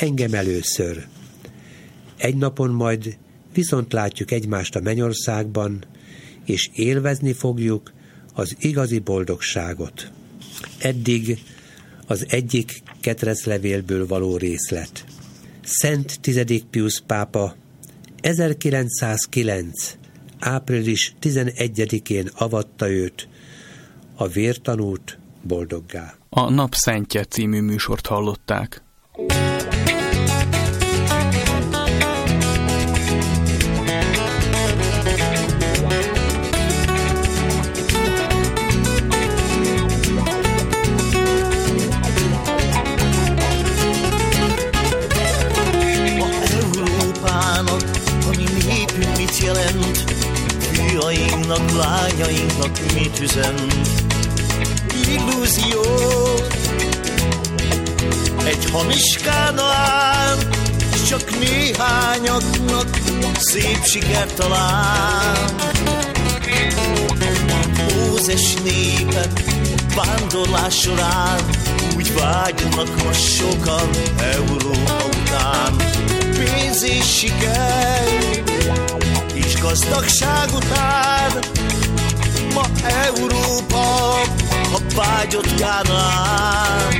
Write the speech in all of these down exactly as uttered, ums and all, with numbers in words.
engem először. Egy napon majd viszont látjuk egymást a mennyországban, és élvezni fogjuk az igazi boldogságot. Eddig az egyik ketreclevélből való részlet. Szent tizedik Piusz pápa ezerkilencszázkilenc. április tizenegyedikén avatta őt, a vértanút boldoggá. A Napszentje című műsort hallották. Fiainknak, lányainknak mit üzent? Illúzió, egy hamis Kánaán, s csak néhányaknak szép siker talán. Mózes népe vándorlás során úgy vágynak ma sokan Európa után. Pénz és siker és gazdagság után ma Európa a vágyott Kánaán.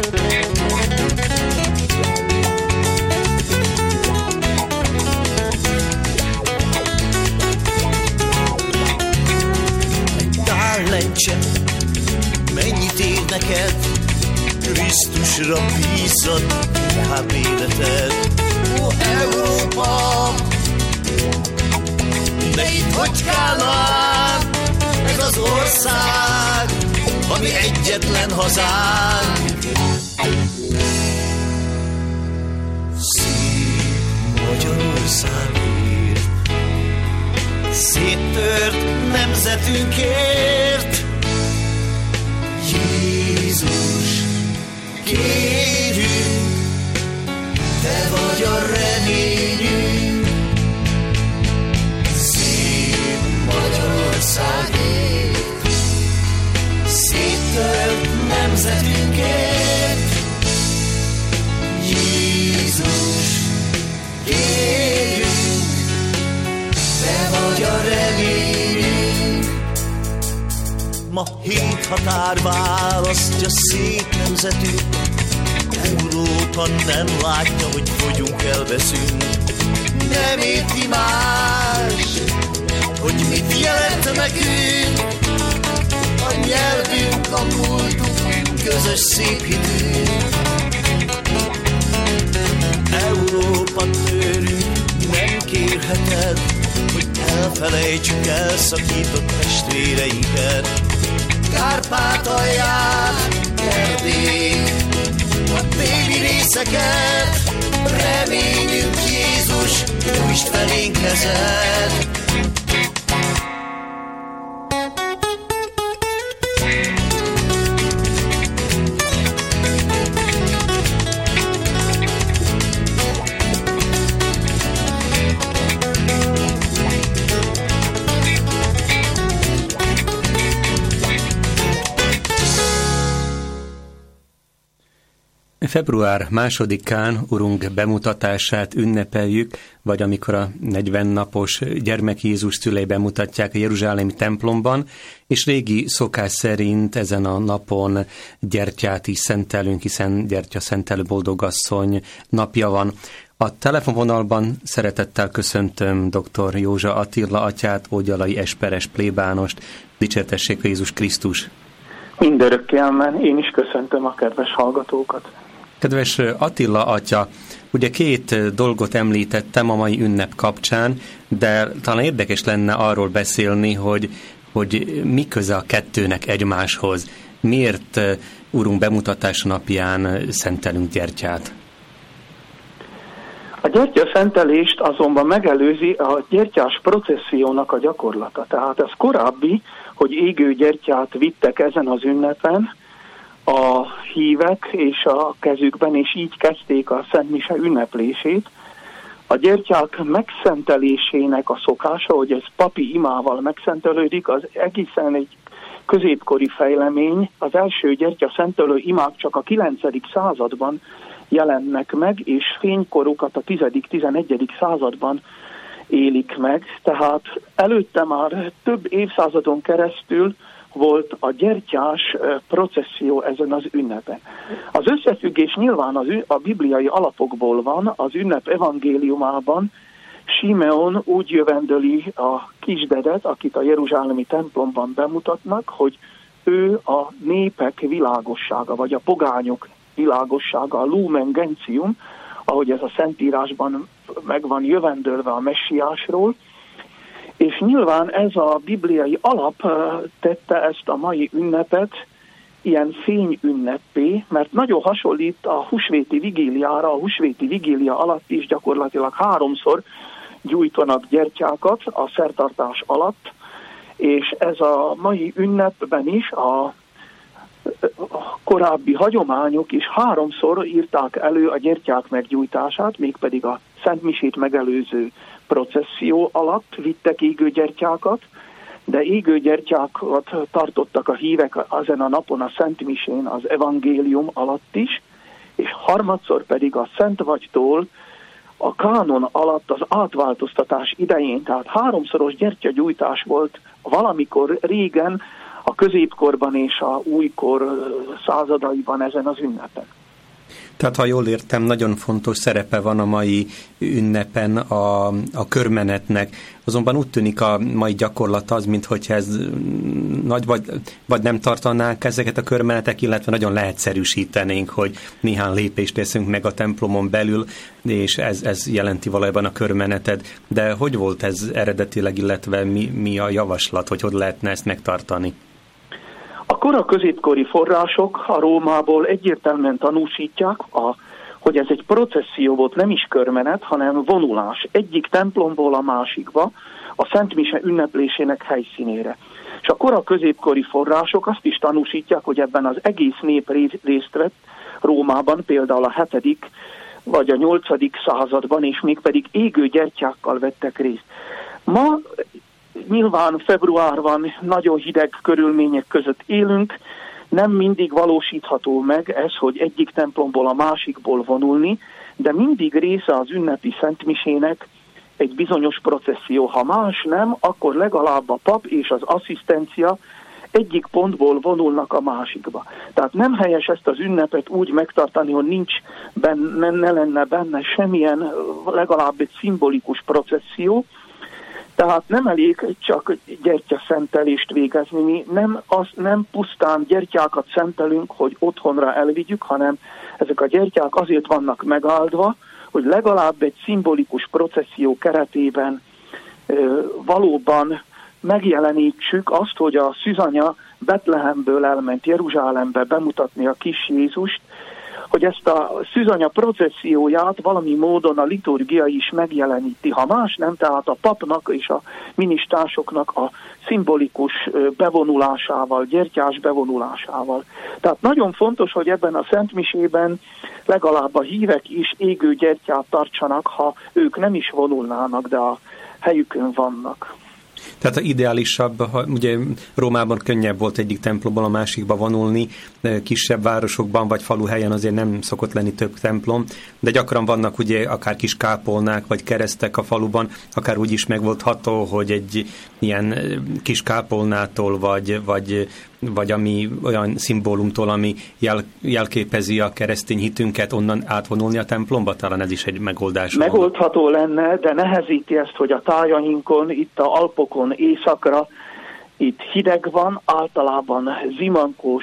Egy tál lencse mennyit ér neked, Krisztusra bízzad inkább életed. Ó, Európa, de itt hogy Kánaán, ez az ország, ami egyetlen hazánk. Szép Magyarországért, széttört nemzetünkért, Jézus, kérünk, te vagy a reményünk. Szép Magyarországért, széttört nemzetünkért, Jézus, kérjünk, te vagy a reményünk. Ma hét határ választja szép nemzetünk, Európa nem látja, hogy vagyunk elveszünk. Nem érti más, hogy mit jelent nekünk a nyelvünk, a múltunk, közös szép hitünk. Európa tőlünk nem kérheted, hogy elfelejtsük elszakított testvéreinket. Kárpátalját, Erdélyt, a déli részeket, reményünk Jézus, nyújtsd felénk kezed. Február másodikán Urunk bemutatását ünnepeljük, vagy amikor a negyven napos gyermek Jézus szülei bemutatják a jeruzsálemi templomban, és régi szokás szerint ezen a napon gyertyát is szentelünk, hiszen gyertya szentelő boldogasszony napja van. A telefonvonalban szeretettel köszöntöm dr. Józsa Attila atyát, Ógyalai Esperes plébánost. Dicsértessék a Jézus Krisztus! Mindörökké amen. Én is köszöntöm a kedves hallgatókat. Kedves Attila atya, ugye két dolgot említettem a mai ünnep kapcsán, de talán érdekes lenne arról beszélni, hogy, hogy mi köze a kettőnek egymáshoz. Miért Urunk bemutatása napján szentelünk gyertyát? A gyertya szentelést azonban megelőzi a gyertyás processziónak a gyakorlata. Tehát ez korábbi, hogy égő gyertyát vittek ezen az ünnepen a hívek és a kezükben, és így kezdték a Szent Mise ünneplését. A gyertyák megszentelésének a szokása, hogy ez papi imával megszentelődik, az egészen egy középkori fejlemény. Az első gyertya szentelő imák csak a kilencedik században jelennek meg, és fénykorukat a tizedik-tizenegyedik században élik meg, tehát előtte már több évszázadon keresztül volt a gyertyás processzió ezen az ünnepen. Az összefüggés nyilván az, a bibliai alapokból van, az ünnep evangéliumában Simeon úgy jövendöli a kisdedet, akit a jeruzsálemi templomban bemutatnak, hogy ő a népek világossága, vagy a pogányok világossága, a lumen gentium, ahogy ez a Szentírásban meg van jövendölve a messiásról, és nyilván ez a bibliai alap tette ezt a mai ünnepet ilyen fényünneppé, mert nagyon hasonlít a húsvéti vigíliára, a húsvéti vigília alatt is gyakorlatilag háromszor gyújtanak gyertyákat a szertartás alatt, és ez a mai ünnepben is a korábbi hagyományok is háromszor írták elő a gyertyák meggyújtását, mégpedig a szentmisét megelőző processzió alatt vittek égő gyertyákat, de égő gyertyákat tartottak a hívek ezen a napon a szentmisén az evangélium alatt is, és harmadszor pedig a Szentvagytól a kánon alatt az átváltoztatás idején, tehát háromszoros gyertyagyújtás volt valamikor régen, a középkorban és a újkor századaiban ezen az ünnepen. Tehát, ha jól értem, nagyon fontos szerepe van a mai ünnepen a, a körmenetnek. Azonban úgy tűnik a mai gyakorlat az, mintha ez nagy, vagy, vagy nem tartanánk ezeket a körmenetek, illetve nagyon leegyszerűsítenénk, hogy néhány lépést teszünk meg a templomon belül, és ez, ez jelenti valójában a körmeneted. De hogy volt ez eredetileg, illetve mi, mi a javaslat, hogy hogy lehetne ezt megtartani? A kora középkori források a Rómából egyértelműen tanúsítják, a, hogy ez egy processzió volt, nem is körmenet, hanem vonulás egyik templomból a másikba, a Szentmise ünneplésének helyszínére. És a kora középkori források azt is tanúsítják, hogy ebben az egész nép részt vett Rómában, például a hetedik vagy a nyolcadik században, és mégpedig égő gyertyákkal vettek részt. Ma nyilván februárban nagyon hideg körülmények között élünk, nem mindig valósítható meg ez, hogy egyik templomból a másikból vonulni, de mindig része az ünnepi szentmisének egy bizonyos processzió. Ha más nem, akkor legalább a pap és az asszisztencia egyik pontból vonulnak a másikba. Tehát nem helyes ezt az ünnepet úgy megtartani, hogy nincs benne, ne lenne benne semmilyen, legalább egy szimbolikus processzió. Tehát nem elég csak gyertyaszentelést végezni, mi nem, az, nem pusztán gyertyákat szentelünk, hogy otthonra elvigyük, hanem ezek a gyertyák azért vannak megáldva, hogy legalább egy szimbolikus processzió keretében ö, valóban megjelenítsük azt, hogy a szűzanya Betlehemből elment Jeruzsálembe bemutatni a kis Jézust, hogy ezt a szűzanya processzióját valami módon a liturgia is megjeleníti. Ha más nem, tehát a papnak és a minisztásoknak a szimbolikus bevonulásával, gyertyás bevonulásával. Tehát nagyon fontos, hogy ebben a szentmisében legalább a hívek is égő gyertyát tartsanak, ha ők nem is vonulnának, de a helyükön vannak. Tehát a ideálisabb, ha, ugye Rómában könnyebb volt egyik templomból a másikba vonulni, kisebb városokban vagy faluhelyen azért nem szokott lenni több templom, de gyakran vannak ugye akár kis kápolnák vagy keresztek a faluban, akár úgy is megvoldható, hogy egy ilyen kis kápolnától vagy, vagy, vagy ami olyan szimbólumtól, ami jel, jelképezi a keresztény hitünket, onnan átvonulni a templomba, talán ez is egy megoldás. Megoldható van. Lenne, de nehezíti ezt, hogy a tájainkon, itt a Alpokon északra, itt hideg van, általában zimankós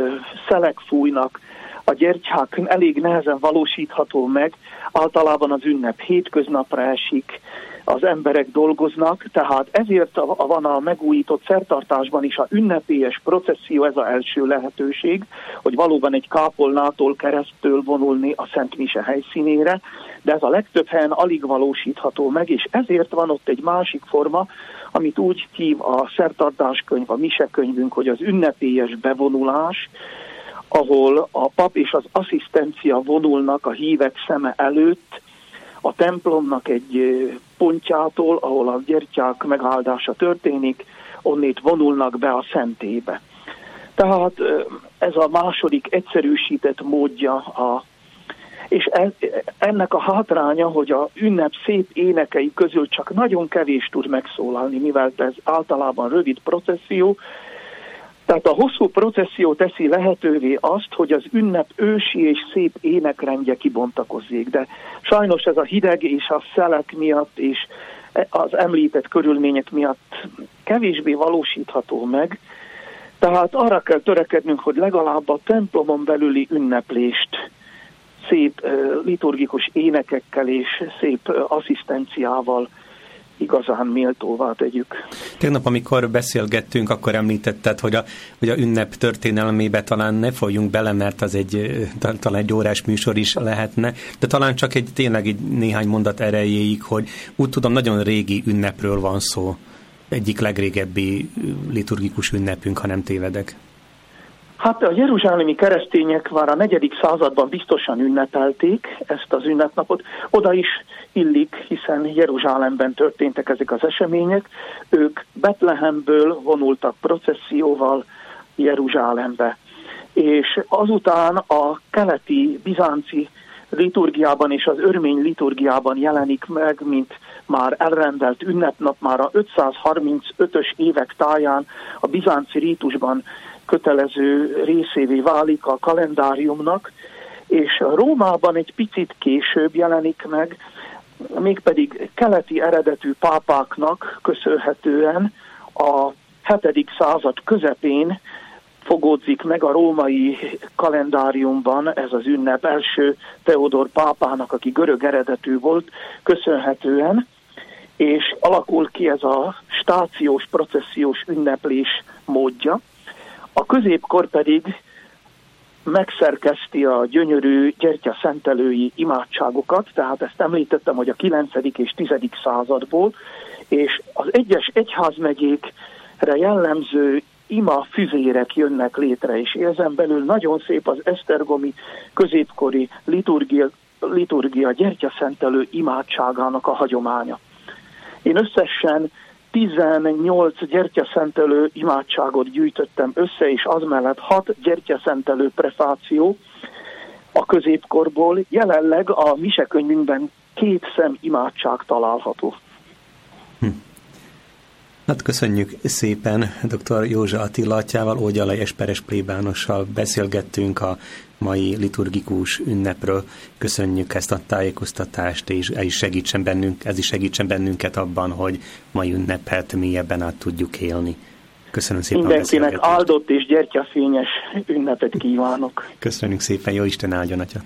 szelek fújnak, a gyertyák elég nehezen valósítható meg, általában az ünnep hétköznapra esik, az emberek dolgoznak, tehát ezért van a megújított szertartásban is a ünnepélyes processzió, ez az első lehetőség, hogy valóban egy kápolnától keresztül vonulni a Szent Mise helyszínére, de ez a legtöbb helyen alig valósítható meg, és ezért van ott egy másik forma, amit úgy hív a szertartáskönyv, a misekönyvünk, hogy az ünnepélyes bevonulás, ahol a pap és az asszisztencia vonulnak a hívek szeme előtt, a templomnak egy pontjától, ahol a gyertyák megáldása történik, onnét vonulnak be a szentélybe. Tehát ez a második egyszerűsített módja a És ez, ennek a hátránya, hogy a ünnep szép énekei közül csak nagyon kevés tud megszólalni, mivel ez általában rövid processzió. Tehát a hosszú processzió teszi lehetővé azt, hogy az ünnep ősi és szép énekrendje kibontakozzék, de sajnos ez a hideg és a szelek miatt és az említett körülmények miatt kevésbé valósítható meg, tehát arra kell törekednünk, hogy legalább a templomon belüli ünneplést szép liturgikus énekekkel és szép asszisztenciával igazán méltóvá tegyük. Tegnap, amikor beszélgettünk, akkor említetted, hogy a, hogy a ünnep történelmébe talán ne folyjunk bele, mert az egy, talán egy órás műsor is lehetne, de talán csak egy tényleg egy néhány mondat erejéig, hogy úgy tudom, nagyon régi ünnepről van szó. Egyik legrégebbi liturgikus ünnepünk, ha nem tévedek. Hát a jeruzsálemi keresztények már a negyedik században biztosan ünnepelték ezt az ünnepnapot. Oda is illik, hiszen Jeruzsálemben történtek ezek az események. Ők Betlehemből vonultak processzióval Jeruzsálembe. És azután a keleti bizánci liturgiában és az örmény liturgiában jelenik meg, mint már elrendelt ünnepnap, már a ötszázharmincötös évek táján a bizánci rítusban kötelező részévé válik a kalendáriumnak, és Rómában egy picit később jelenik meg, mégpedig keleti eredetű pápáknak köszönhetően a hetedik század közepén fogódzik meg a római kalendáriumban ez az ünnep első Teodor pápának, aki görög eredetű volt, köszönhetően, és alakul ki ez a stációs, processziós ünneplés módja. A középkor pedig megszerkeszti a gyönyörű gyertyaszentelői imádságokat, tehát ezt említettem, hogy a kilencedik és tizedik századból, és az egyes egyházmegyékre jellemző ima füzérek jönnek létre, és ezen belül nagyon szép az esztergomi középkori liturgia, liturgia gyertyaszentelő imádságának a hagyománya. Én összesen tizennyolc gyertyaszentelő imádságot gyűjtöttem össze, és az mellett hat gyertyaszentelő prefáció a középkorból. Jelenleg a misekönyvünkben két szem imádság található. Hm. Hát köszönjük szépen, dr. Józsa Attila atyával, Ógyalai Esperes plébánossal beszélgettünk a mai liturgikus ünnepről. Köszönjük ezt a tájékoztatást, és ez is segítsen bennünk, ez is segítsen bennünket abban, hogy mai ünnepet mélyebben át tudjuk élni. Köszönöm szépen. Mindenkinek áldott és gyertyafényes ünnepet kívánok. Köszönjük szépen, jó Isten áldjon, atya.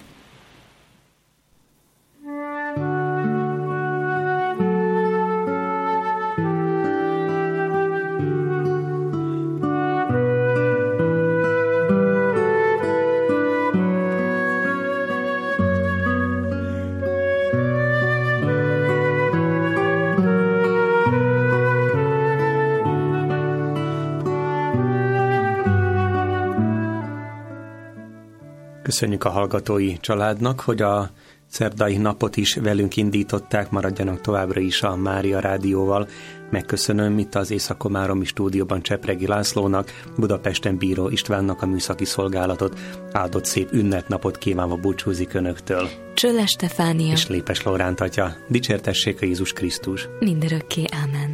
Köszönjük a hallgatói családnak, hogy a szerdai napot is velünk indították, maradjanak továbbra is a Mária Rádióval. Megköszönöm itt az Észak-Komáromi stúdióban Csepregi Lászlónak, Budapesten Bíró Istvánnak a műszaki szolgálatot, áldott szép ünnepnapot kívánva búcsúzik önöktől. Csölle Stefánia és Lépes Lóránt atya. Dicsértessék a Jézus Krisztus. Mindörökké. Ámen.